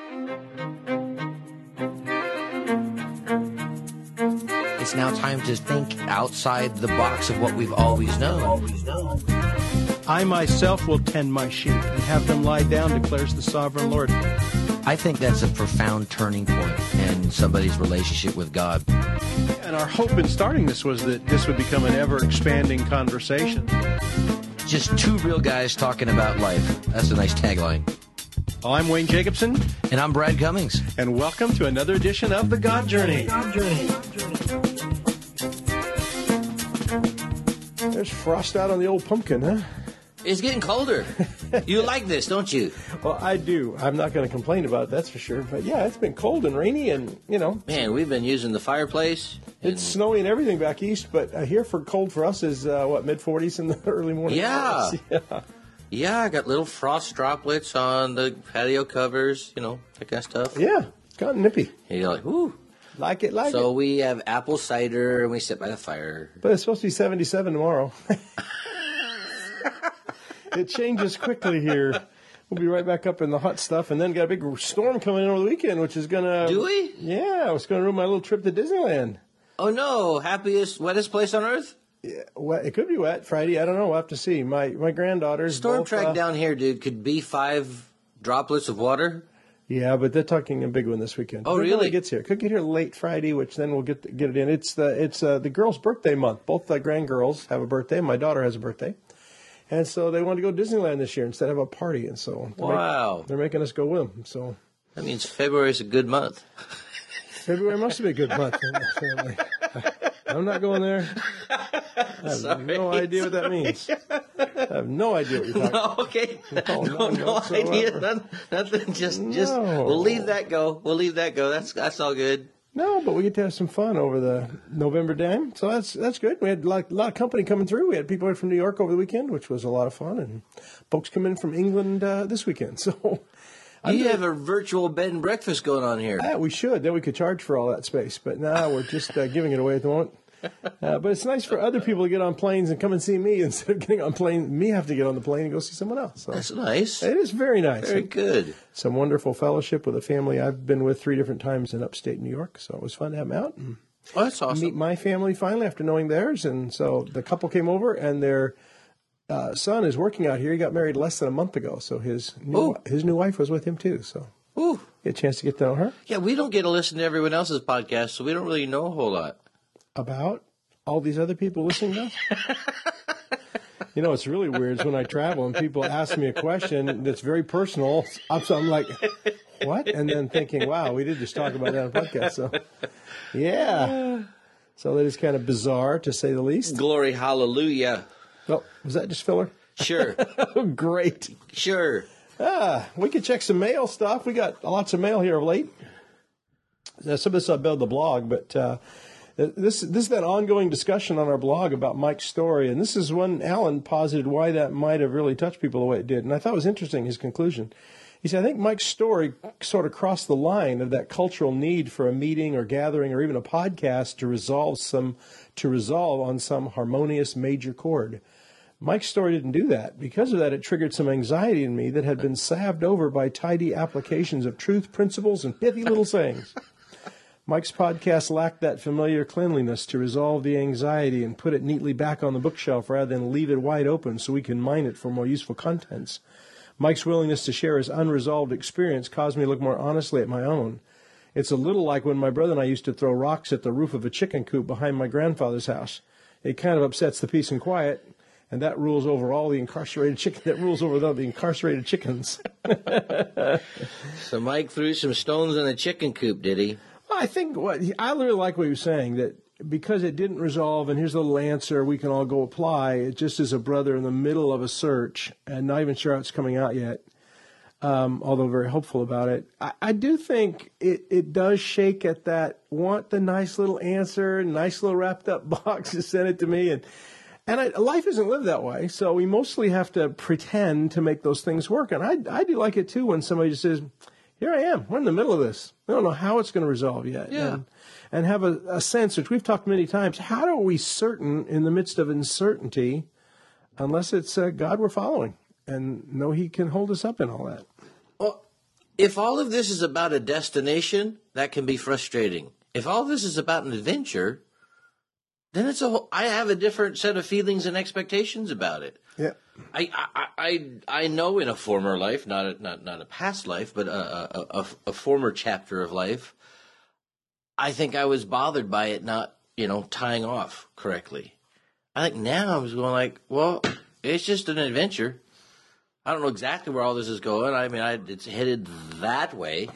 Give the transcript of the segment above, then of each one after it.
It's now time to think outside the box of what we've always known. I myself will tend my sheep and have them lie down, declares the sovereign Lord. I think that's a profound turning point in somebody's relationship with God. And our hope in starting this was that this would become an ever-expanding conversation. Just two real guys talking about life. That's a nice tagline. Well, I'm Wayne Jacobson. And I'm Brad Cummings. And welcome to another edition of The God Journey. There's frost out on the old pumpkin, huh? It's getting colder. You like this, don't you? Well, I do. I'm not going to complain about it, that's for sure. But yeah, it's been cold and rainy and, you know. Man, we've been using the fireplace. It's snowy and everything back east, but here for cold for us is, mid-40s in the early morning? Yeah. Yeah, I got little frost droplets on the patio covers, you know, that kind of stuff. Yeah, it's gotten nippy. And you're like, whoo. Like it. So we have apple cider and we sit by the fire. But it's supposed to be 77 tomorrow. It changes quickly here. We'll be right back up in the hot stuff, and then got a big storm coming in over the weekend, which is going to... Do we? Yeah, it's going to ruin my little trip to Disneyland. Oh, no. Happiest, wettest place on earth? Yeah, well, it could be wet Friday. I don't know. We'll have to see. My granddaughters... Storm both, track down here, dude, could be 5 droplets of water. Yeah, but they're talking a big one this weekend. Oh, really? It gets here. Could get here late Friday, which then we'll get it in. It's the girls' birthday month. Both the grandgirls have a birthday. My daughter has a birthday. And so they wanted to go to Disneyland this year instead of a party. And so they're making us go with them. So that means February is a good month. February must be a good month in the family. I'm not going there. I have no idea what that means. I have no idea what you're talking about. Okay. No idea. Nothing. Just we'll leave that go. That's all good. No, but we get to have some fun over the November Dam, so that's good. We had a lot of company coming through. We had people from New York over the weekend, which was a lot of fun, and folks come in from England this weekend. So you have a virtual bed and breakfast going on here. We should. Then we could charge for all that space, but now we're just giving it away at the moment. But it's nice for other people to get on planes and come and see me instead of getting on plane. Me have to get on the plane and go see someone else. So that's nice. It is very nice. Very good. Some wonderful fellowship with a family I've been with 3 different times in upstate New York. So it was fun to have them out. And that's awesome. Meet my family finally after knowing theirs. And so the couple came over and their son is working out here. He got married less than a month ago. So his new wife was with him too. So get a chance to get to know her. Yeah, we don't get to listen to everyone else's podcast, so we don't really know a whole lot. About all these other people listening to us? You know, it's really weird is when I travel and people ask me a question that's very personal. So I'm like, what? And then thinking, wow, we did just talk about that on a podcast. So, yeah. So that is kind of bizarre, to say the least. Glory, hallelujah. Oh, was that just filler? Sure. Oh, great. Sure. We could check some mail stuff. We got lots of mail here of late. Now, some of this I'll build the blog, but... This is that ongoing discussion on our blog about Mike's story, and this is when Alan posited why that might have really touched people the way it did, and I thought it was interesting, his conclusion. He said, I think Mike's story sort of crossed the line of that cultural need for a meeting or gathering or even a podcast to resolve on some harmonious major chord. Mike's story didn't do that. Because of that, it triggered some anxiety in me that had been salved over by tidy applications of truth, principles, and pithy little sayings. Mike's podcast lacked that familiar cleanliness to resolve the anxiety and put it neatly back on the bookshelf rather than leave it wide open so we can mine it for more useful contents. Mike's willingness to share his unresolved experience caused me to look more honestly at my own. It's a little like when my brother and I used to throw rocks at the roof of a chicken coop behind my grandfather's house. It kind of upsets the peace and quiet, and that rules over all the incarcerated chickens. So Mike threw some stones in a chicken coop, did he? I think I really like what he was saying, that because it didn't resolve, and here's a little answer we can all go apply, it just as a brother in the middle of a search and not even sure how it's coming out yet, although very hopeful about it. I do think it does shake at that, want the nice little answer, nice little wrapped up box to send it to me. And life isn't lived that way, so we mostly have to pretend to make those things work. And I do like it, too, when somebody just says, here I am. We're in the middle of this. We don't know how it's going to resolve yet. Yeah. And have a sense, which we've talked many times, how are we certain in the midst of uncertainty unless it's God we're following and know he can hold us up in all that? Well, If all of this is about a destination, that can be frustrating. If all of this is about an adventure, then I have a different set of feelings and expectations about it. Yeah. I know in a former life, not a past life, but a former chapter of life, I think I was bothered by it not, tying off correctly. I think now I was going like, well, it's just an adventure. I don't know exactly where all this is going. I mean, it's headed that way.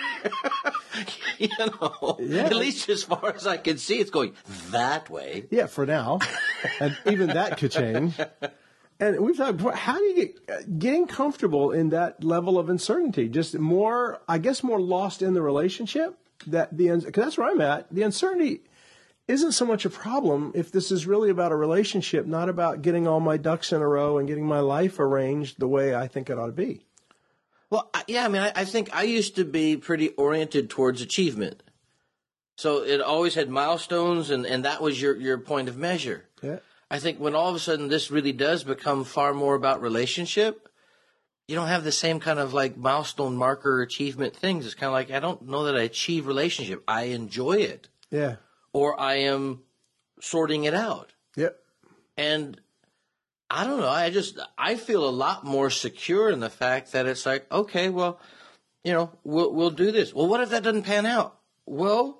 At least as far as I can see, it's going that way. Yeah, for now. And even that could change. And we've talked before, how do you getting comfortable in that level of uncertainty? Just more lost in the relationship? Because that's where I'm at. The uncertainty isn't so much a problem if this is really about a relationship, not about getting all my ducks in a row and getting my life arranged the way I think it ought to be. Well, yeah, I mean, I think I used to be pretty oriented towards achievement. So it always had milestones, and that was your point of measure. Yeah. I think when all of a sudden this really does become far more about relationship, you don't have the same kind of like milestone marker achievement things. It's kind of like, I don't know that I achieve relationship. I enjoy it. Yeah. Or I am sorting it out. Yep. And I don't know. I feel a lot more secure in the fact that it's like, okay, well, we'll do this. Well, what if that doesn't pan out? Well,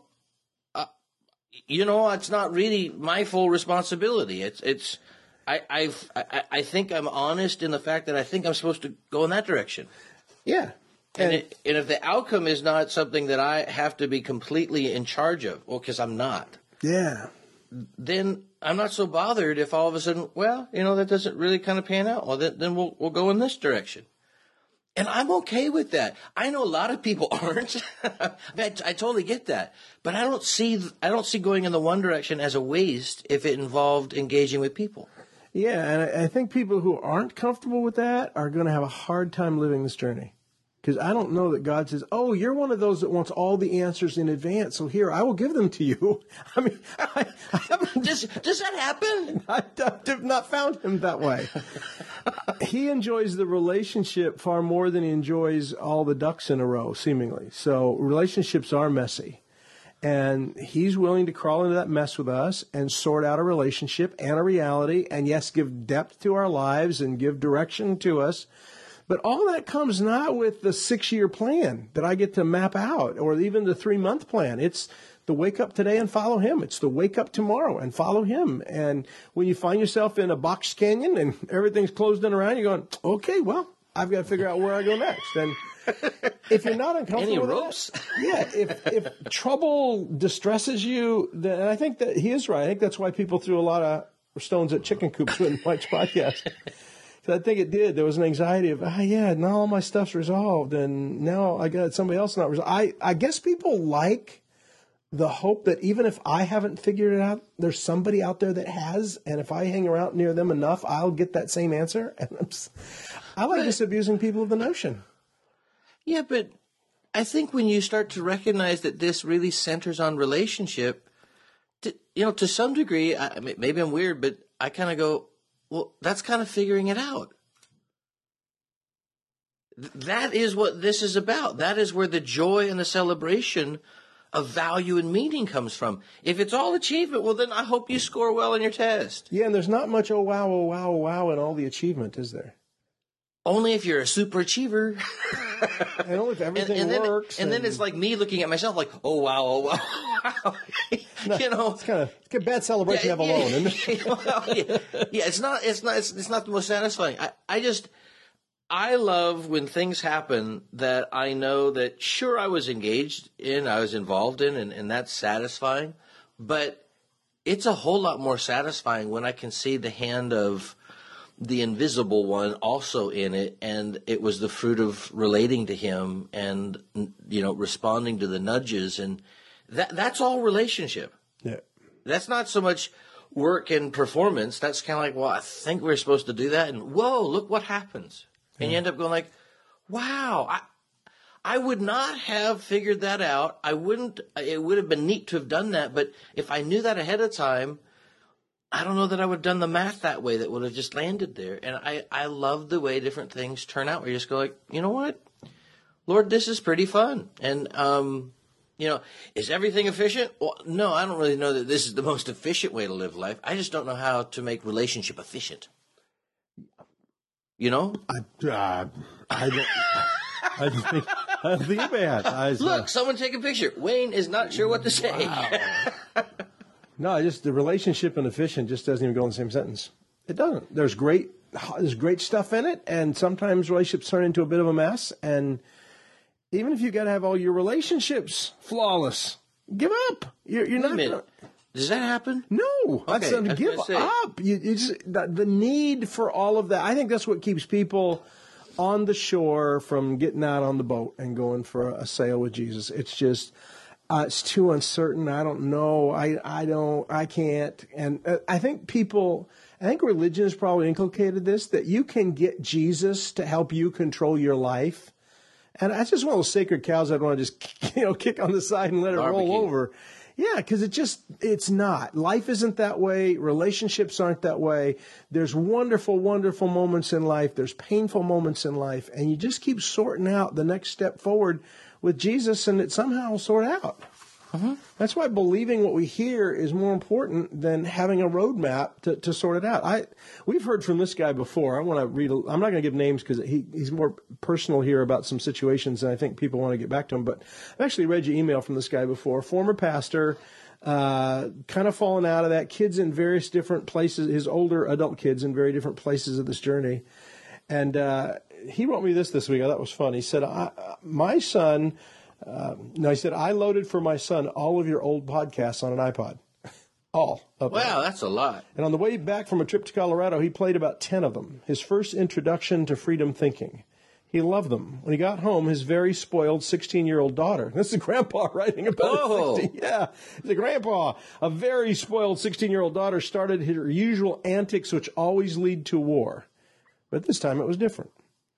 it's not really my full responsibility. I think I'm honest in the fact that I think I'm supposed to go in that direction. Yeah. And if the outcome is not something that I have to be completely in charge of, because I'm not. Yeah. Then I'm not so bothered if all of a sudden, that doesn't really kind of pan out. Well, then we'll go in this direction. And I'm okay with that. I know a lot of people aren't. I totally get that. But I don't see going in the one direction as a waste if it involved engaging with people. Yeah, and I think people who aren't comfortable with that are going to have a hard time living this journey. Because I don't know that God says, oh, you're one of those that wants all the answers in advance, so here, I will give them to you. I mean, I haven't... Does that happen? I have not found him that way. He enjoys the relationship far more than he enjoys all the ducks in a row, seemingly. So relationships are messy. And he's willing to crawl into that mess with us and sort out a relationship and a reality, and yes, give depth to our lives and give direction to us. But all that comes not with the 6-year plan that I get to map out or even the 3-month plan. It's the wake up today and follow him. It's the wake up tomorrow and follow him. And when you find yourself in a box canyon and everything's closed in around, you're going, okay, well, I've got to figure out where I go next. And if you're not uncomfortable with ropes? If trouble distresses you, then I think that he is right. I think that's why people threw a lot of stones at chicken coops in Mike's podcast. I think it did. There was an anxiety of, now all my stuff's resolved, and now I got somebody else not resolved. I guess people like the hope that even if I haven't figured it out, there's somebody out there that has, and if I hang around near them enough, I'll get that same answer. And I like disabusing people of the notion. Yeah, but I think when you start to recognize that this really centers on relationship, to some degree, maybe I'm weird, but I kind of go, well, that's kind of figuring it out. That is what this is about. That is where the joy and the celebration of value and meaning comes from. If it's all achievement, well, then I hope you score well on your test. Yeah, and there's not much oh, wow in all the achievement, is there? Only if you're a super achiever. And only if everything works. And then it's like me looking at myself like, oh, wow. It's kind of a bad celebration to have alone, isn't it? It's not the most satisfying. I love when things happen that I know that sure I was engaged in, I was involved in, and that's satisfying. But it's a whole lot more satisfying when I can see the hand of the invisible one also in it, and it was the fruit of relating to him and responding to the nudges, and that's all relationship. Yeah, that's not so much work and performance. That's kind of like, well, I think we're supposed to do that, and whoa, look what happens, and you end up going like, wow, I would not have figured that out. I wouldn't. It would have been neat to have done that, but if I knew that ahead of time, I don't know that I would have done the math that way that would have just landed there. And I love the way different things turn out where you just go like, you know what? Lord, this is pretty fun. And, is everything efficient? Well, no, I don't really know that this is the most efficient way to live life. I just don't know how to make relationship efficient. You know? I don't think bad. Look, someone take a picture. Wayne is not sure what to say. Wow. No, just the relationship and efficient just doesn't even go in the same sentence. It doesn't. There's great stuff in it, and sometimes relationships turn into a bit of a mess. And even if you got to have all your relationships flawless, give up. You're not. Does that happen? No, Okay, give up. The need for all of that. I think that's what keeps people on the shore from getting out on the boat and going for a sail with Jesus. It's just. It's too uncertain. I don't know. I can't. And I think religion has probably inculcated this, that you can get Jesus to help you control your life. And that's just one of those sacred cows I'd want to just, kick on the side and let it roll over. Yeah, because it's not. Life isn't that way. Relationships aren't that way. There's wonderful, wonderful moments in life. There's painful moments in life. And you just keep sorting out the next step forward with Jesus, and it somehow will sort out. Uh-huh. That's why believing what we hear is more important than having a roadmap to sort it out. We've heard from this guy before. I want to read. I'm not going to give names because he's more personal here about some situations, and I think people want to get back to him. But I've actually read your email from this guy before. Former pastor, kind of fallen out of that. Kids in various different places. His older adult kids in very different places of this journey, and he wrote me this week. I thought it was fun. He said, my son, he said, I loaded for my son all of your old podcasts on an iPod. All of them. Wow, that's a lot. And on the way back from a trip to Colorado, he played about 10 of them. His first introduction to freedom thinking. He loved them. When he got home, his very spoiled 16-year-old daughter. This is Grandpa writing about it. Yeah, it's a grandpa. A very spoiled 16-year-old daughter started her usual antics, which always lead to war. But this time it was different.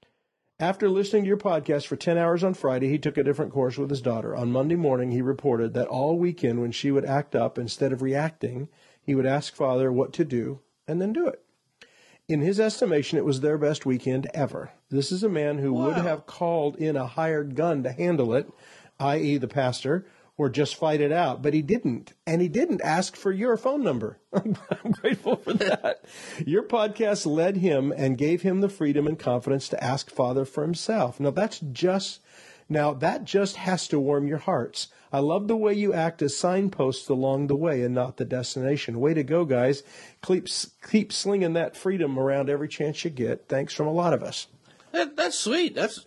After listening to your podcast for 10 hours on Friday, he took a different course with his daughter. On Monday morning, he reported that all weekend when she would act up, instead of reacting, he would ask Father what to do and then do it. In his estimation, it was their best weekend ever. This is a man who would have called in a hired gun to handle it, i.e. the pastor, or just fight it out. But he didn't. And he didn't ask for your phone number. I'm grateful for that. Your podcast led him and gave him the freedom and confidence to ask Father for himself. Now, that just has to warm your hearts. I love the way you act as signposts along the way and not the destination. Way to go, guys. Keep slinging that freedom around every chance you get. Thanks from a lot of us. That's sweet. That's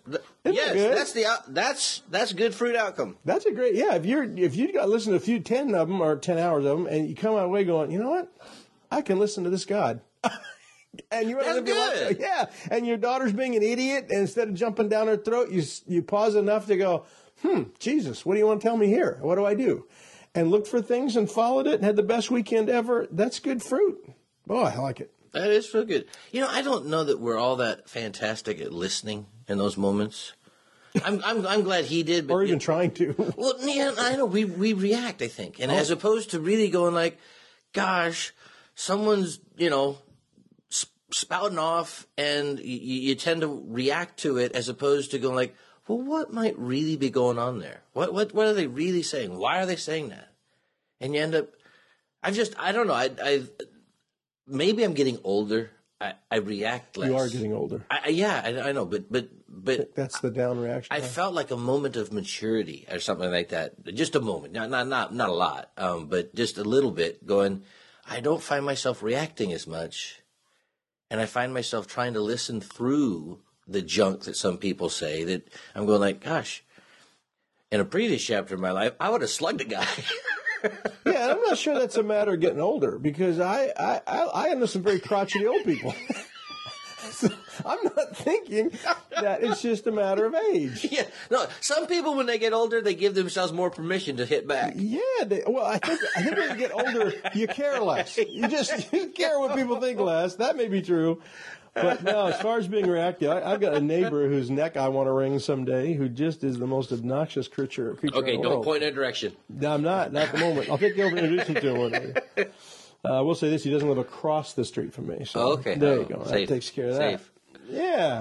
good fruit outcome. That's a great, if you got to listen to 10 of them or 10 hours of them, and you come out away going, you know what, I can listen to this God. And you That's good. And your daughter's being an idiot, and instead of jumping down her throat, you pause enough to go, Jesus, what do you want to tell me here? What do I do? And looked for things and followed it and had the best weekend ever. That's good fruit. Boy, I like it. That is real good. I don't know that we're all that fantastic at listening in those moments. I'm glad he did, but or even trying to. Well, yeah, I know we react, I think, and as opposed to really going like, "Gosh, someone's spouting off," and you tend to react to it as opposed to going like, "Well, what might really be going on there? What are they really saying? Why are they saying that?" And you end up, I don't know. Maybe I'm getting older. I react less. You are getting older. I know, but that's the down reaction. I felt like a moment of maturity or something like that. Just a moment, not a lot, but just a little bit. Going, I don't find myself reacting as much, and I find myself trying to listen through the junk that some people say. That I'm going like, gosh, in a previous chapter of my life, I would have slugged a guy. Yeah, I'm not sure that's a matter of getting older, because I know some very crotchety old people. So I'm not thinking that it's just a matter of age. Yeah, no. Some people, when they get older, they give themselves more permission to hit back. Yeah, I think when you get older, you care less. You care what people think less. That may be true. But no, as far as being reactive, I've got a neighbor whose neck I want to wring someday, who just is the most obnoxious creature Okay, in the don't world. point in a direction. No, I'm not at the moment. I'll take you over and introduce him to him one day. I will say this: he doesn't live across the street from me. So okay, there you go. Safe. That takes care of that. Safe. Yeah.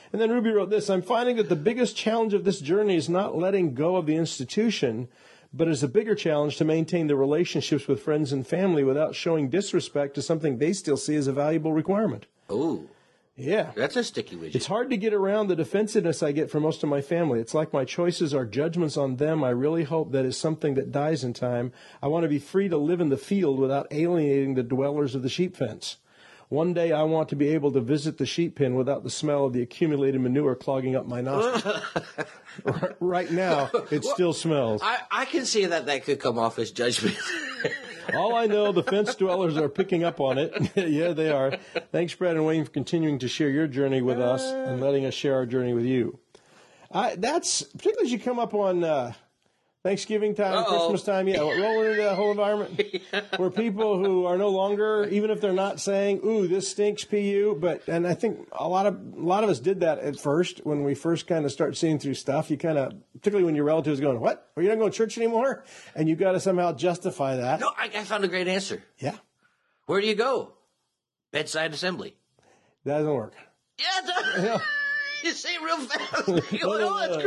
And then Ruby wrote this: I'm finding that the biggest challenge of this journey is not letting go of the institution, but is a bigger challenge to maintain the relationships with friends and family without showing disrespect to something they still see as a valuable requirement. Oh, yeah. That's a sticky widget. It's hard to get around the defensiveness I get from most of my family. It's like my choices are judgments on them. I really hope that is something that dies in time. I want to be free to live in the field without alienating the dwellers of the sheep fence. One day I want to be able to visit the sheep pen without the smell of the accumulated manure clogging up my nostrils. Right now, it still smells. I can see that could come off as judgment. All I know, the fence dwellers are picking up on it. Yeah, they are. Thanks, Brad and Wayne, for continuing to share your journey with us and letting us share our journey with you. That's particularly as you come up on Thanksgiving time, Christmas time, rolling into that whole environment where people who are no longer, even if they're not saying, "Ooh, this stinks," pu, and I think a lot of us did that at first when we first kind of start seeing through stuff. You kind of, particularly when your relatives are going, "What? Are you not going to church anymore?" And you got to somehow justify that. No, I found a great answer. Yeah, where do you go? Bedside assembly. That doesn't work. Yeah, it does. You say it real fast. You go, that's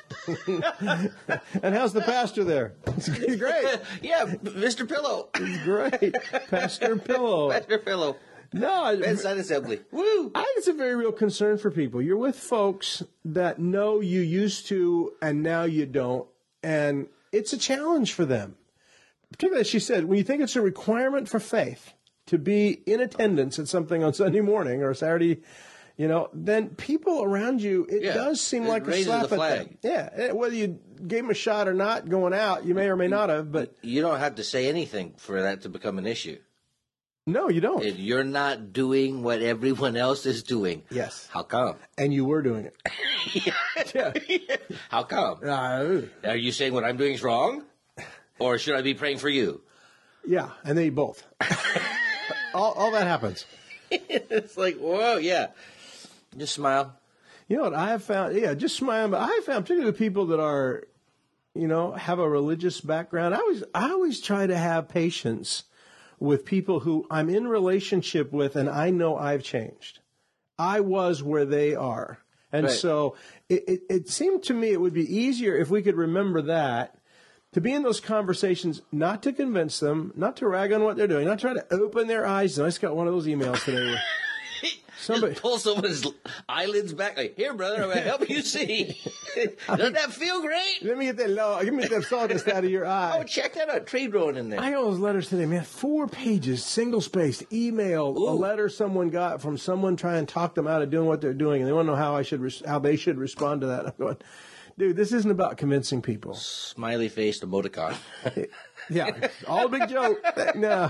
great. And how's the pastor there? It's great. Yeah, Mr. Pillow. It's great. Pastor Pillow. Pastor Pillow. No, bedside assembly. Woo! I think it's a very real concern for people. You're with folks that know you used to and now you don't, and it's a challenge for them. Particularly, as she said, when you think it's a requirement for faith to be in attendance at something on Sunday morning or Saturday, then people around you, it does seem like a slap at them. Yeah, whether you gave them a shot or not going out, you may or may not have, but you don't have to say anything for that to become an issue. No, you don't. If you're not doing what everyone else is doing. Yes. How come? And you were doing it. Yeah. How come? Are you saying what I'm doing is wrong? Or should I be praying for you? Yeah, and they both. all that happens. It's like, whoa, yeah. Just smile. You know what I have found? Yeah, just smile. But I have found, particularly with people that are, have a religious background, I always try to have patience with people who I'm in relationship with and I know I've changed. I was where they are. And so it seemed to me it would be easier if we could remember that, to be in those conversations, not to convince them, not to rag on what they're doing, not try to open their eyes. And I just got one of those emails today where somebody just pull someone's eyelids back, like, "Here, brother, I'm going to help you see." Doesn't that feel great? Let me get give me that sawdust out of your eye. Oh, check that out. Tree growing in there. I got those letters today, man. 4 pages, single-spaced, email, a letter someone got from someone trying to talk them out of doing what they're doing, and they want to know how they should respond to that. I'm going, dude, this isn't about convincing people. Smiley-faced emoticon. Yeah, all a big joke. No.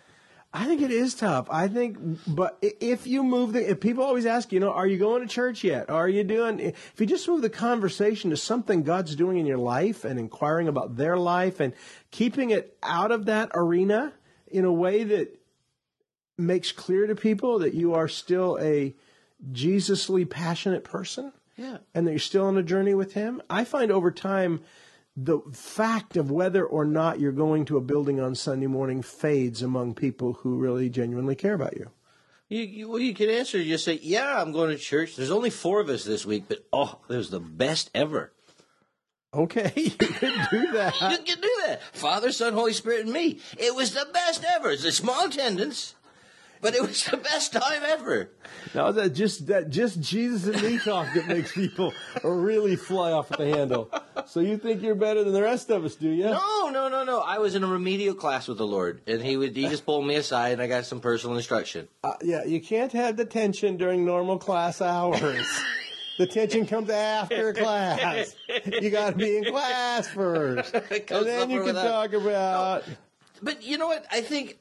I think it is tough. But if you move if people always ask, are you going to church yet? If you just move the conversation to something God's doing in your life and inquiring about their life and keeping it out of that arena in a way that makes clear to people that you are still a Jesusly passionate person. Yeah. And that you're still on a journey with Him. I find over time, the fact of whether or not you're going to a building on Sunday morning fades among people who really genuinely care about you. You can answer, just say, "Yeah, I'm going to church. There's only 4 of us this week, but it was the best ever." Okay, you can do that. You can do that. Father, Son, Holy Spirit, and me. It was the best ever. It's a small attendance, but it was the best time ever. Now that just Jesus and me talk that makes people really fly off at the handle. So you think you're better than the rest of us, do you? No. I was in a remedial class with the Lord, and he just pulled me aside, and I got some personal instruction. Yeah, you can't have the tension during normal class hours. The tension comes after class. You got to be in class first, and then you can talk about. No. But you know what? I think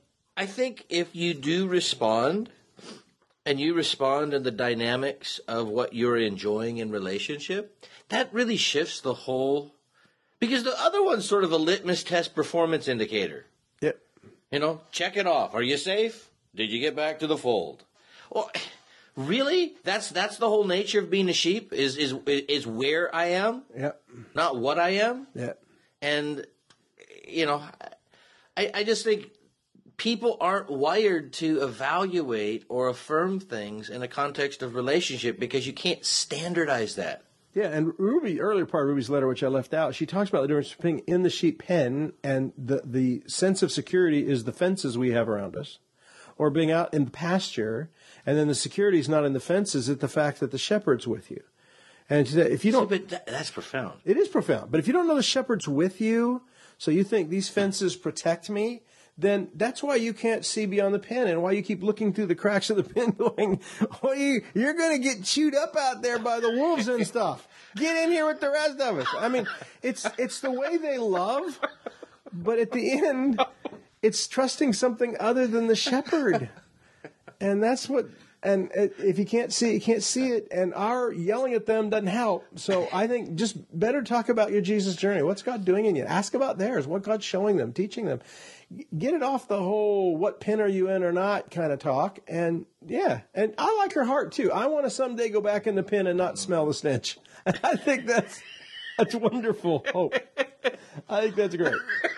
if you do respond, and you respond in the dynamics of what you're enjoying in relationship, that really shifts the whole. Because the other one's sort of a litmus test performance indicator. Yep. Check it off. Are you safe? Did you get back to the fold? Well, really? That's the whole nature of being a sheep is where I am. Yep. Not what I am. Yep. And I just think people aren't wired to evaluate or affirm things in a context of relationship because you can't standardize that. Yeah, and Ruby, earlier part of Ruby's letter, which I left out, she talks about the difference between being in the sheep pen and the sense of security is the fences we have around us, or being out in the pasture, and then the security is not in the fences, it's the fact that the shepherd's with you. And she said, if you don't... But that's profound. It is profound. But if you don't know the shepherd's with you, so you think these fences protect me, then that's why you can't see beyond the pen and why you keep looking through the cracks of the pen going, oh, you're going to get chewed up out there by the wolves and stuff. Get in here with the rest of us. I mean, it's the way they love, but at the end, it's trusting something other than the shepherd. And that's what... And if you can't see it, you can't see it. And our yelling at them doesn't help. So I think just better talk about your Jesus journey. What's God doing in you? Ask about theirs. What God's showing them, teaching them. Get it off the whole what pen are you in or not kind of talk. And yeah, and I like her heart too. I want to someday go back in the pen and not smell the stench. I think that's wonderful hope. I think that's great.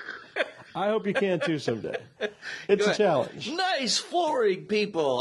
I hope you can too someday. It's a challenge. Nice flooring, people.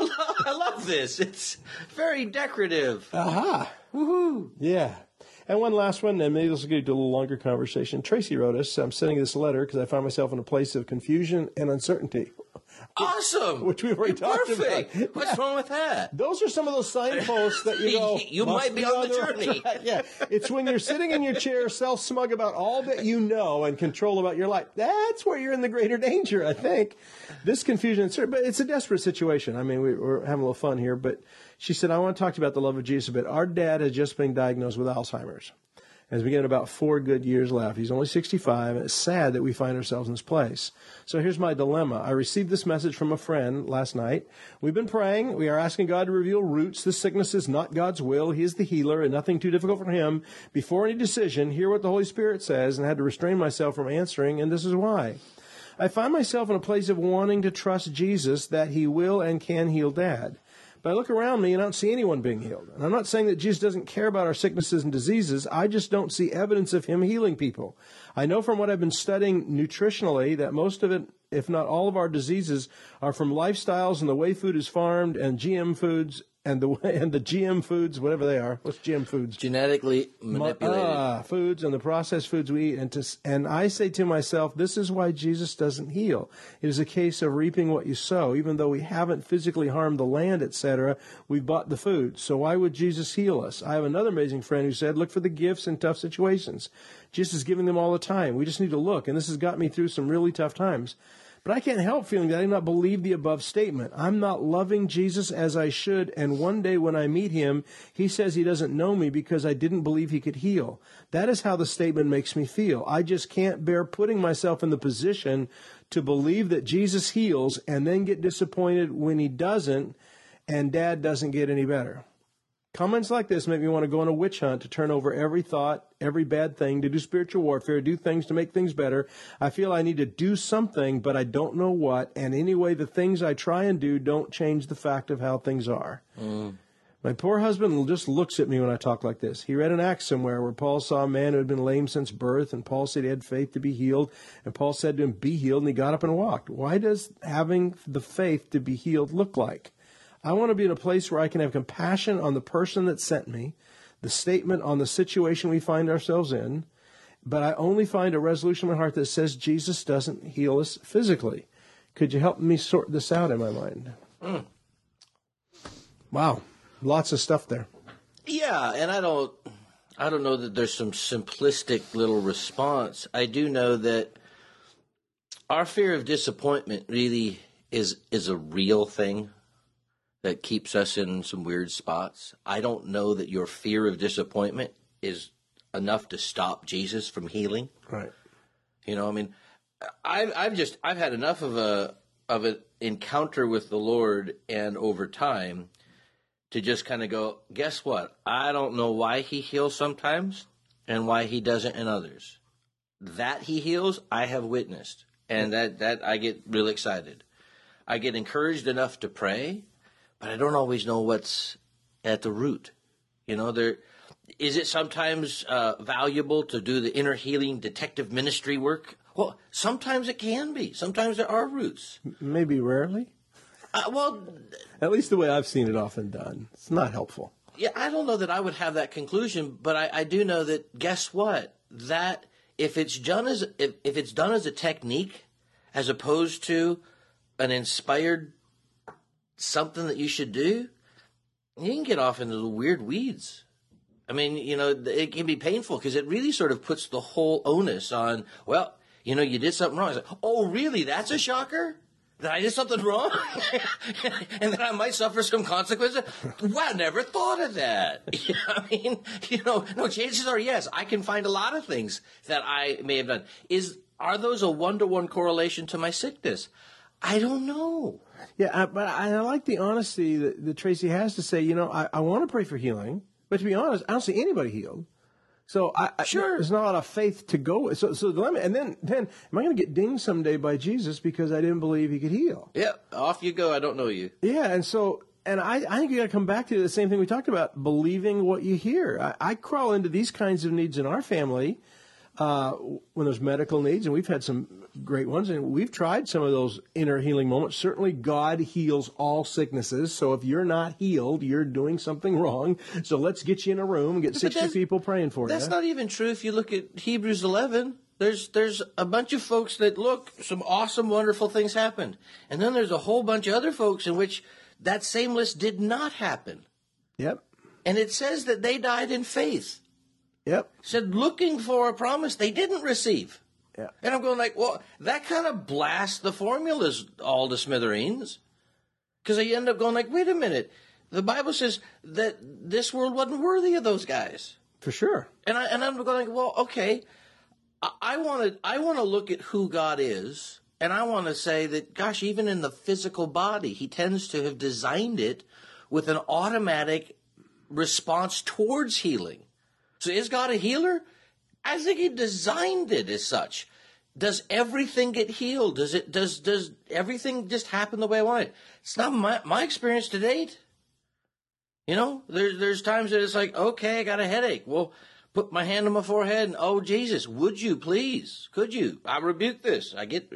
I love this. It's very decorative. Aha. Woohoo. Yeah. And one last one, and maybe this will get to a little longer conversation. Tracy wrote us, I'm sending this letter because I find myself in a place of confusion and uncertainty. Awesome. Which we've already talked Perfect. about. What's wrong with that? Those are some of those signposts that you go, you might be on the journey. Track. Yeah. It's when you're sitting in your chair, self-smug about all that you know and control about your life. That's where you're in the greater danger, I think. This confusion, but it's a desperate situation. I mean, we're having a little fun here, but she said, I want to talk to you about the love of Jesus a bit. Our dad has just been diagnosed with Alzheimer's. As we get about 4 good years left. He's only 65, and it's sad that we find ourselves in this place. So here's my dilemma. I received this message from a friend last night. We've been praying. We are asking God to reveal roots. This sickness is not God's will. He is the healer, and nothing too difficult for him. Before any decision, hear what the Holy Spirit says, and I had to restrain myself from answering, and this is why. I find myself in a place of wanting to trust Jesus that he will and can heal Dad. But I look around me and I don't see anyone being healed. And I'm not saying that Jesus doesn't care about our sicknesses and diseases. I just don't see evidence of him healing people. I know from what I've been studying nutritionally that most of it, if not all of our diseases, are from lifestyles and the way food is farmed and GM foods and the GM foods, whatever they are. What's GM foods? Genetically manipulated. Foods and the processed foods we eat. And I say to myself, this is why Jesus doesn't heal. It is a case of reaping what you sow. Even though we haven't physically harmed the land, etc., we've bought the food. So why would Jesus heal us? I have another amazing friend who said, look for the gifts in tough situations. Jesus is giving them all the time. We just need to look. And this has got me through some really tough times. But I can't help feeling that I do not believe the above statement. I'm not loving Jesus as I should, and one day when I meet him, he says he doesn't know me because I didn't believe he could heal. That is how the statement makes me feel. I just can't bear putting myself in the position to believe that Jesus heals and then get disappointed when he doesn't, and Dad doesn't get any better. Comments like this make me want to go on a witch hunt to turn over every thought, every bad thing, to do spiritual warfare, do things to make things better. I feel I need to do something, but I don't know what. And anyway, the things I try and do don't change the fact of how things are. My poor husband just looks at me when I talk like this. He read an Acts somewhere where Paul saw a man who had been lame since birth, and Paul said he had faith to be healed. And Paul said to him, be healed, and he got up and walked. Why does having the faith to be healed look like? I want to be in a place where I can have compassion on the person that sent me, the statement on the situation we find ourselves in, but I only find a resolution in my heart that says Jesus doesn't heal us physically. Could you help me sort this out in my mind? Wow. Lots of stuff there. Yeah, and I don't know that there's some simplistic little response. I do know that our fear of disappointment really is a real thing that keeps us in some weird spots. I don't know that your fear of disappointment is enough to stop Jesus from healing. Right. You know, I mean, I've had enough of an encounter with the Lord and over time to just kind of go, guess what? I don't know why he heals sometimes and why he doesn't in others. That he heals, I have witnessed. And that I get really excited. I get encouraged enough to pray, but I don't always know what's at the root. You know, Is it sometimes valuable to do the inner healing detective ministry work? Well, sometimes it can be. Sometimes there are roots. Maybe rarely. Well, at least the way I've seen it often done. It's not helpful. Yeah, I don't know that I would have that conclusion, but I do know that, guess what? That if it's done as a technique, as opposed to an inspired something that you should do, you can get off into the weird weeds. I mean, it can be painful because it really sort of puts the whole onus on, well, you did something wrong. It's like, oh, really? That's a shocker? That I did something wrong? And that I might suffer some consequences? Well, I never thought of that. No, chances are, yes, I can find a lot of things that I may have done. Are those a one-to-one correlation to my sickness? I don't know. Yeah, but I like the honesty that Tracy has to say, I want to pray for healing, but to be honest, I don't see anybody healed. So sure, there's not a lot of faith to go with. So the dilemma, and then am I going to get dinged someday by Jesus because I didn't believe he could heal? Yeah, off you go. I don't know you. Yeah, and I think you got to come back to the same thing we talked about: believing what you hear. I crawl into these kinds of needs in our family when there's medical needs, and we've had some great ones, and we've tried some of those inner healing moments. Certainly, God heals all sicknesses. So if you're not healed, you're doing something wrong. So let's get you in a room and get 60 people praying for you. That's not even true. If you look at Hebrews 11, there's a bunch of folks that some awesome, wonderful things happened, and then there's a whole bunch of other folks in which that same list did not happen. Yep. And it says that they died in faith. Yep. It said looking for a promise they didn't receive. Yeah. And I'm going like, well, that kind of blasts the formulas all to smithereens. Because I end up going like, wait a minute. The Bible says that this world wasn't worthy of those guys. For sure. And I'm going like, well, okay. I want to look at who God is. And I want to say that, gosh, even in the physical body, he tends to have designed it with an automatic response towards healing. So is God a healer? I think he designed it as such. Does everything get healed? Does everything just happen the way I want it? It's not my experience to date. There's times that it's like, okay, I got a headache. Well, put my hand on my forehead and, oh, Jesus, would you please? Could you? I rebuke this. I get,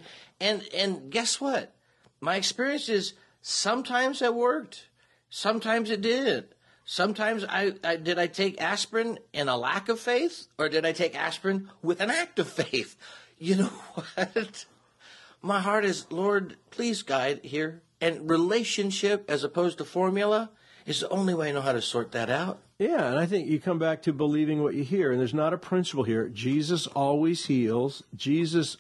and guess what? My experience is sometimes it worked. Sometimes it didn't. Sometimes did I take aspirin in a lack of faith, or did I take aspirin with an act of faith? You know what? My heart is, Lord, please guide here. And relationship as opposed to formula is the only way I know how to sort that out. Yeah, and I think you come back to believing what you hear, and there's not a principle here. Jesus always heals. Jesus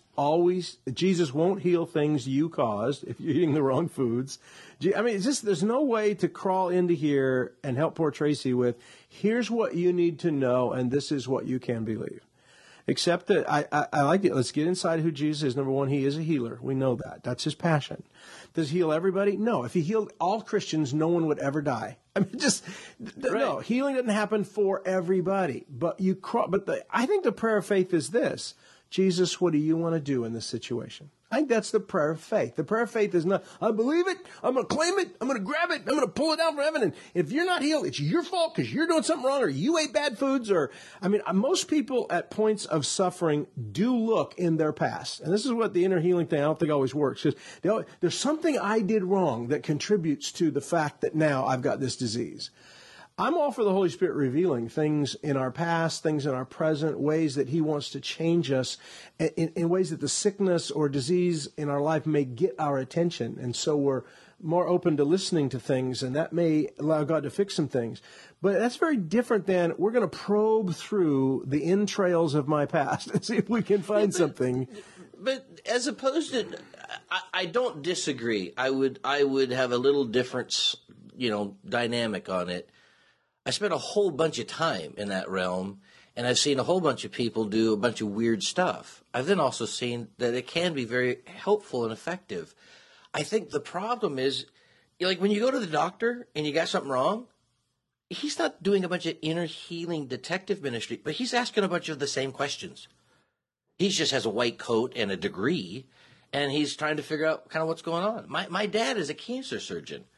won't heal things you caused if you're eating the wrong foods. I mean, it's just, there's no way to crawl into here and help poor Tracy with, here's what you need to know, and this is what you can believe. Except that I like it. Let's get inside who Jesus is. Number one, he is a healer. We know that. That's his passion. Does he heal everybody? No. If he healed all Christians, no one would ever die. I mean, no. Healing doesn't happen for everybody. But I think the prayer of faith is this: Jesus, what do you want to do in this situation? I think that's the prayer of faith. The prayer of faith is not, I believe it, I'm going to claim it, I'm going to grab it, I'm going to pull it out from heaven. And if you're not healed, it's your fault because you're doing something wrong, or you ate bad foods, most people at points of suffering do look in their past. And this is what the inner healing thing, I don't think always works. Because there's something I did wrong that contributes to the fact that now I've got this disease. I'm all for the Holy Spirit revealing things in our past, things in our present, ways that he wants to change us in ways that the sickness or disease in our life may get our attention. And so we're more open to listening to things, and that may allow God to fix some things. But that's very different than we're going to probe through the entrails of my past and see if we can find something. But as opposed to, I don't disagree. I would have a little different, dynamic on it. I spent a whole bunch of time in that realm, and I've seen a whole bunch of people do a bunch of weird stuff. I've then also seen that it can be very helpful and effective. I think the problem is, like when you go to the doctor and you got something wrong, he's not doing a bunch of inner healing detective ministry, but he's asking a bunch of the same questions. He just has a white coat and a degree, and he's trying to figure out kind of what's going on. My dad is a cancer surgeon.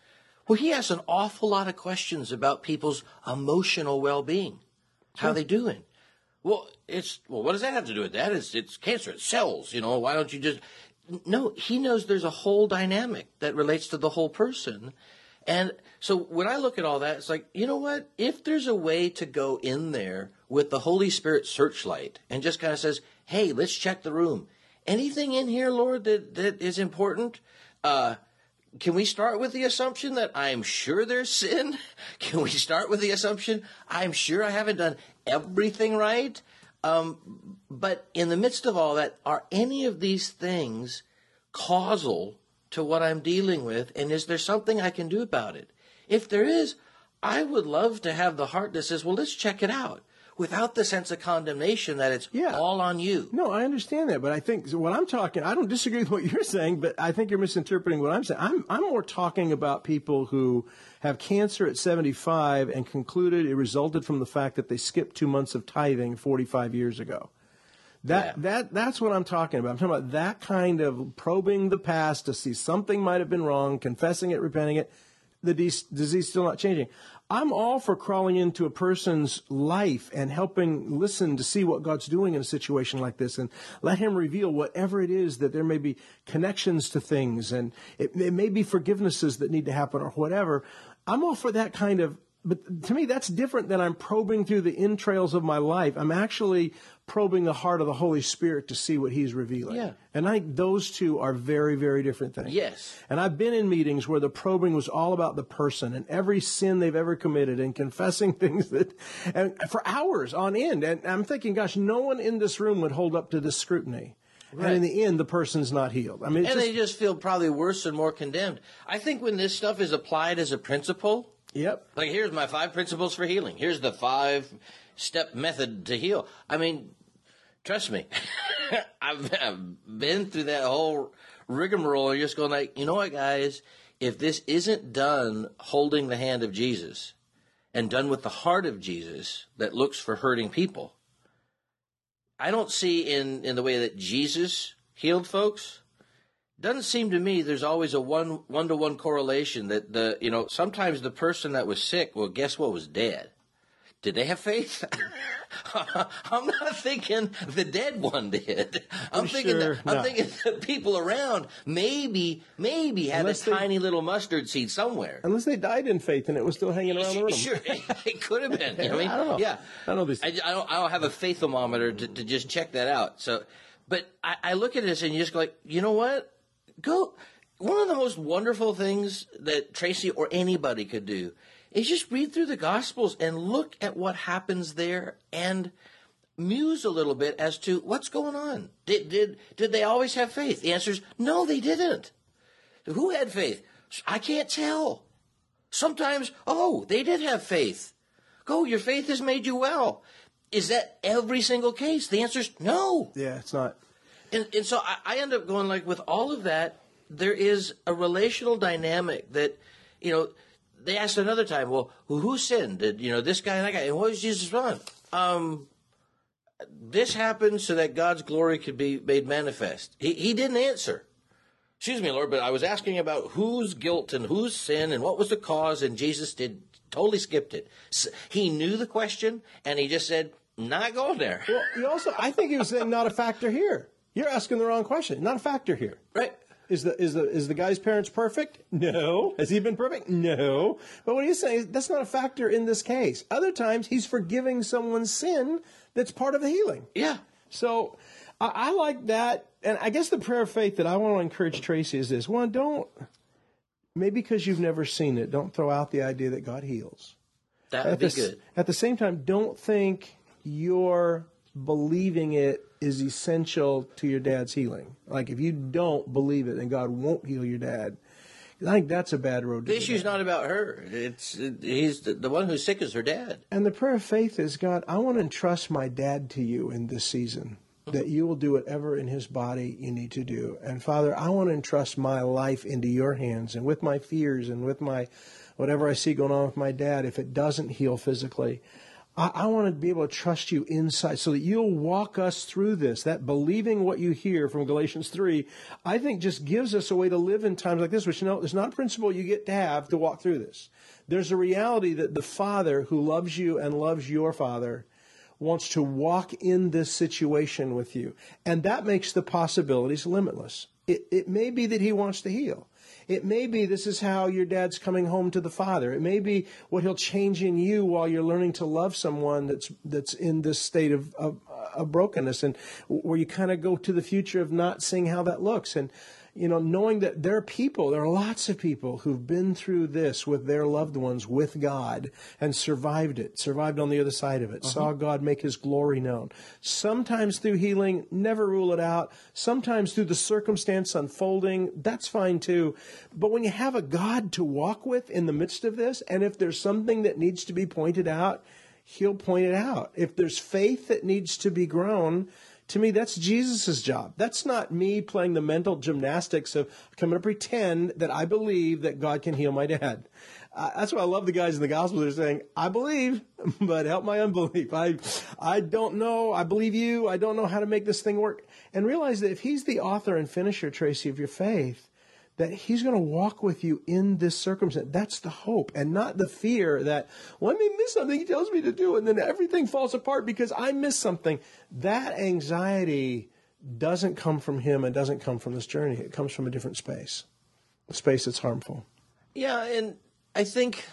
Well, he asks an awful lot of questions about people's emotional well-being. How they doing? Well, what does that have to do with that? It's cancer. It's cells. Why don't you just... No, he knows there's a whole dynamic that relates to the whole person. And so when I look at all that, it's like, you know what? If there's a way to go in there with the Holy Spirit searchlight and just kind of says, hey, let's check the room. Anything in here, Lord, that is important? Can we start with the assumption that I'm sure there's sin? Can we start with the assumption I'm sure I haven't done everything right? But in the midst of all that, are any of these things causal to what I'm dealing with? And is there something I can do about it? If there is, I would love to have the heart that says, well, let's check it out, without the sense of condemnation that it's all on you. No, I understand that, but I think what I'm talking, I don't disagree with what you're saying, but I think you're misinterpreting what I'm saying. I'm more talking about people who have cancer at 75 and concluded it resulted from the fact that they skipped 2 months of tithing 45 years ago. That's what I'm talking about. I'm talking about that kind of probing the past to see something might have been wrong, confessing it, repenting it, the disease still not changing. I'm all for crawling into a person's life and helping listen to see what God's doing in a situation like this and let him reveal whatever it is that there may be connections to things and it may be forgivenesses that need to happen or whatever. I'm all for that kind of, but to me that's different than I'm probing through the entrails of my life. I'm actually probing the heart of the Holy Spirit to see what he's revealing. Yeah. And I think those two are very, very different things. Yes. And I've been in meetings where the probing was all about the person and every sin they've ever committed and confessing things and for hours on end. And I'm thinking, gosh, no one in this room would hold up to this scrutiny. Right. And in the end, the person's not healed. I mean, they just feel probably worse and more condemned. I think when this stuff is applied as a principle, like here's my 5 principles for healing. Here's the 5-step method to heal. I mean, trust me, I've been through that whole rigmarole. You're just going like, you know what, guys? If this isn't done holding the hand of Jesus and done with the heart of Jesus that looks for hurting people, I don't see in the way that Jesus healed folks. Doesn't seem to me there's always a one-to-one correlation that sometimes the person that was sick, well, guess what, was dead. Did they have faith? I'm not thinking the dead one did. I'm thinking the people around maybe had a tiny little mustard seed somewhere. Unless they died in faith and it was still hanging around the room. Sure, it could have been. I don't know. Yeah, I know these. I don't have a faithometer to just check that out. So, but I look at this and you just go like, you know what? One of the most wonderful things that Tracy or anybody could do is just read through the Gospels and look at what happens there and muse a little bit as to what's going on. Did they always have faith? The answer is no, they didn't. Who had faith? I can't tell. Sometimes, they did have faith. Your faith has made you well. Is that every single case? The answer is no. Yeah, it's not. And so I end up going like, with all of that, there is a relational dynamic that, they asked another time, well, who sinned? Did, this guy and that guy? And what was Jesus' response? This happened so that God's glory could be made manifest. He didn't answer. Excuse me, Lord, but I was asking about whose guilt and whose sin and what was the cause, and Jesus totally skipped it. He knew the question, and he just said, not going there. Well, I think he was saying not a factor here. You're asking the wrong question. Not a factor here. Right. Is the guy's parents perfect? No. Has he been perfect? No. But what he's saying is that's not a factor in this case. Other times he's forgiving someone's sin that's part of the healing. Yeah. So I like that. And I guess the prayer of faith that I want to encourage Tracy is this. One, maybe because you've never seen it, don't throw out the idea that God heals. That would be good. At the same time, don't think your believing it is essential to your dad's healing. Like if you don't believe it, then God won't heal your dad. I think that's a bad road to go. The issue's not about her. He's the one who's sick is her dad. And the prayer of faith is, God, I want to entrust my dad to you in this season, that you will do whatever in his body you need to do. And Father, I want to entrust my life into your hands, and with my fears and with my whatever I see going on with my dad, if it doesn't heal physically, I want to be able to trust you inside so that you'll walk us through this. That believing what you hear from Galatians 3, I think just gives us a way to live in times like this, which, there's not a principle you get to have to walk through this. There's a reality that the Father who loves you and loves your Father wants to walk in this situation with you. And that makes the possibilities limitless. It may be that he wants to heal. It may be this is how your dad's coming home to the Father. It may be what he'll change in you while you're learning to love someone that's in this state of brokenness, and where you kind of go to the future of not seeing how that looks. And, knowing that there are lots of people who've been through this with their loved ones, with God, and survived on the other side of it, saw God make his glory known. Sometimes through healing, never rule it out. Sometimes through the circumstance unfolding, that's fine too. But when you have a God to walk with in the midst of this, and if there's something that needs to be pointed out, he'll point it out. If there's faith that needs to be grown, to me, that's Jesus' job. That's not me playing the mental gymnastics of coming to pretend that I believe that God can heal my dad. That's why I love the guys in the gospel that are saying, I believe, but help my unbelief. I don't know. I believe you. I don't know how to make this thing work. And realize that if he's the author and finisher, Tracy, of your faith, that he's going to walk with you in this circumstance. That's the hope, and not the fear that, well, I may miss something he tells me to do, and then everything falls apart because I missed something. That anxiety doesn't come from him and doesn't come from this journey. It comes from a different space, a space that's harmful. Yeah, and I think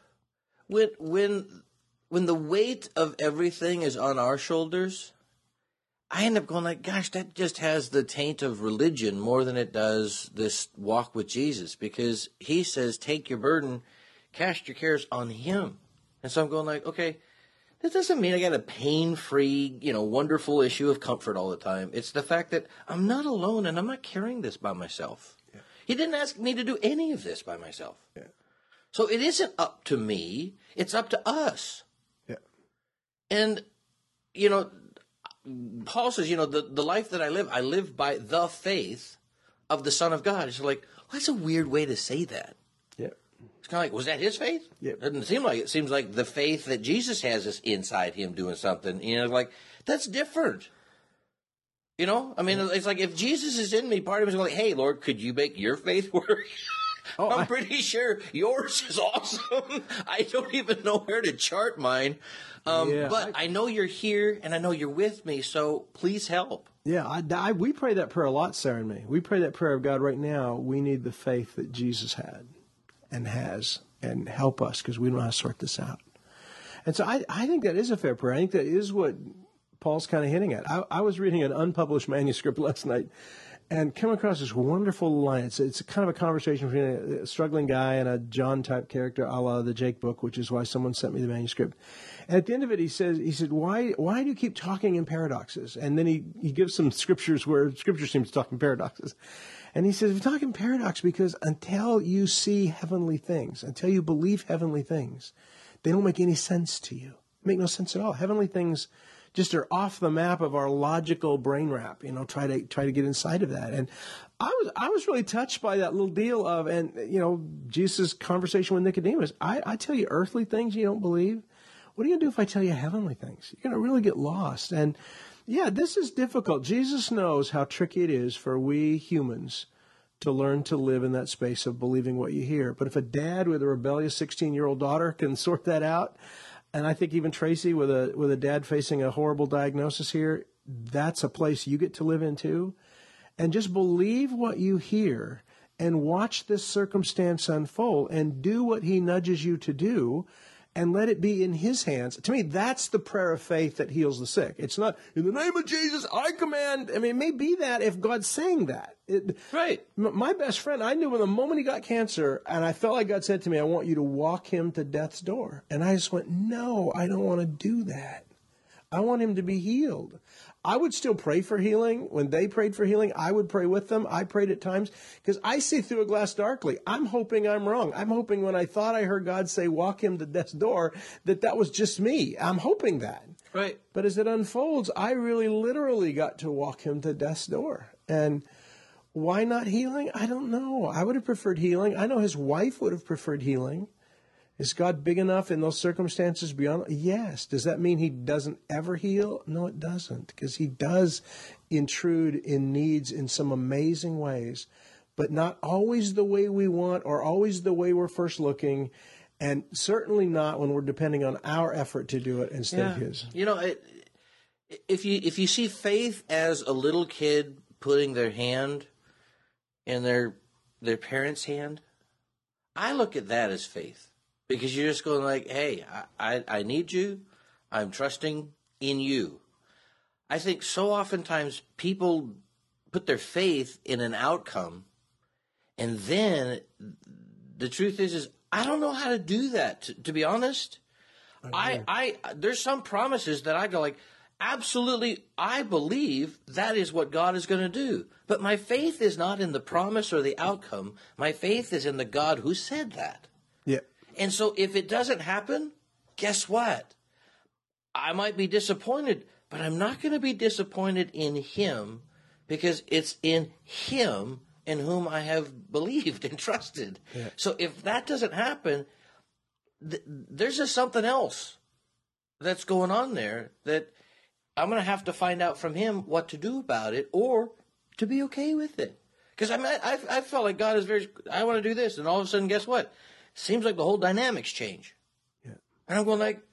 when the weight of everything is on our shoulders, I end up going like, gosh, that just has the taint of religion more than it does this walk with Jesus, because he says, take your burden, cast your cares on him. And so I'm going like, okay, that doesn't mean I got a pain-free, wonderful issue of comfort all the time. It's the fact that I'm not alone and I'm not carrying this by myself. Yeah. He didn't ask me to do any of this by myself. Yeah. So it isn't up to me. It's up to us. Yeah. And, Paul says, the life that I live by the faith of the Son of God. It's like, well, that's a weird way to say that. Yeah. It's kind of like, was that his faith? Yeah. Doesn't seem like it. It seems like the faith that Jesus has is inside him doing something. Like, that's different. It's like if Jesus is in me, part of him is going, hey, Lord, could you make your faith work? I'm pretty sure yours is awesome. I don't even know where to chart mine. But I know you're here and I know you're with me, so please help. Yeah, we pray that prayer a lot, Sarah and me. We pray that prayer of God right now. We need the faith that Jesus had and has, and help us because we don't know how to sort this out. And so I think that is a fair prayer. I think that is what Paul's kind of hinting at. I was reading an unpublished manuscript last night and came across this wonderful line. It's kind of a conversation between a struggling guy and a John-type character, a la the Jake book, which is why someone sent me the manuscript. And at the end of it, he said, why do you keep talking in paradoxes? And then he gives some scriptures where Scripture seems to talk in paradoxes. And he says, we talk in paradox because until you see heavenly things, until you believe heavenly things, they don't make any sense to you. Make no sense at all. Heavenly things just are off the map of our logical brain wrap, try to get inside of that. And I was really touched by that little deal of, Jesus' conversation with Nicodemus. I tell you earthly things you don't believe. What are you going to do if I tell you heavenly things? You're going to really get lost. And yeah, this is difficult. Jesus knows how tricky it is for we humans to learn to live in that space of believing what you hear. But if a dad with a rebellious 16-year-old daughter can sort that out, and I think even Tracy with a dad facing a horrible diagnosis here, that's a place you get to live in too. And just believe what you hear and watch this circumstance unfold and do what he nudges you to do and let it be in his hands. To me, that's the prayer of faith that heals the sick. It's not, in the name of Jesus, I command. I mean, it may be that if God's saying that. Right. My best friend, I knew from the moment he got cancer, and I felt like God said to me, I want you to walk him to death's door. And I just went, no, I don't want to do that. I want him to be healed. I would still pray for healing. When they prayed for healing, I would pray with them. I prayed at times because I see through a glass darkly. I'm hoping I'm wrong. I'm hoping when I thought I heard God say, walk him to death's door, that was just me. I'm hoping that. Right. But as it unfolds, I really literally got to walk him to death's door. And why not healing? I don't know. I would have preferred healing. I know his wife would have preferred healing. Is God big enough in those circumstances beyond? Yes. Does that mean he doesn't ever heal? No, it doesn't, because he does intrude in needs in some amazing ways, but not always the way we want or always the way we're first looking, and certainly not when we're depending on our effort to do it instead of his. You know, if you see faith as a little kid putting their hand in their parents' hand, I look at that as faith. Because you're just going like, hey, I need you. I'm trusting in you. I think so oftentimes people put their faith in an outcome, and then the truth is I don't know how to do that, to be honest. There's some promises that I go like, absolutely, I believe that is what God is going to do. But my faith is not in the promise or the outcome. My faith is in the God who said that. Yeah. And so if it doesn't happen, guess what? I might be disappointed, but I'm not going to be disappointed in him, because it's in him in whom I have believed and trusted. Yeah. So if that doesn't happen, there's just something else that's going on there that I'm going to have to find out from him what to do about it, or to be okay with it. Because I felt like God is I want to do this, and all of a sudden, guess what? Seems like the whole dynamics change. Yeah. And I'm going like,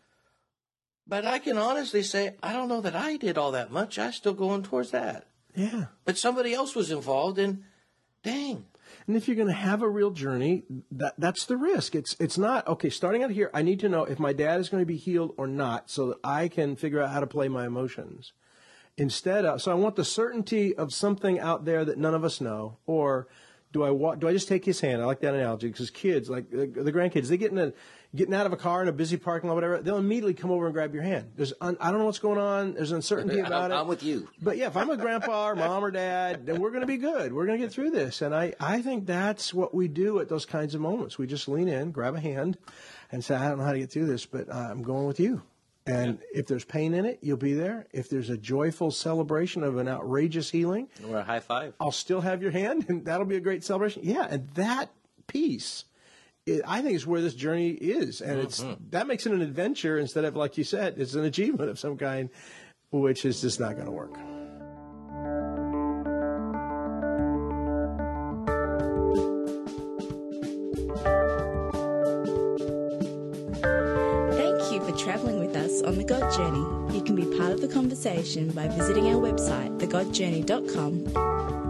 but I can honestly say, I don't know that I did all that much. I'm still going towards that. Yeah. But somebody else was involved, and dang. And if you're going to have a real journey, that's the risk. It's not, okay, starting out here, I need to know if my dad is going to be healed or not, so that I can figure out how to play my emotions. So I want the certainty of something out there that none of us know, or do I just take his hand? I like that analogy, because kids, like the grandkids, they getting out of a car in a busy parking lot, whatever, they'll immediately come over and grab your hand. I don't know what's going on. There's uncertainty about it. I'm with you. But yeah, if I'm a grandpa or mom or dad, then we're going to be good. We're going to get through this. And I think that's what we do at those kinds of moments. We just lean in, grab a hand, and say, I don't know how to get through this, but I'm going with you. And if there's pain in it, you'll be there. If there's a joyful celebration of an outrageous healing, or a high five, I'll still have your hand, and that'll be a great celebration. Yeah, and that piece, I think, is where this journey is. And that makes it an adventure instead of, like you said, it's an achievement of some kind, which is just not going to work. Traveling with us on The God Journey. You can be part of the conversation by visiting our website, thegodjourney.com,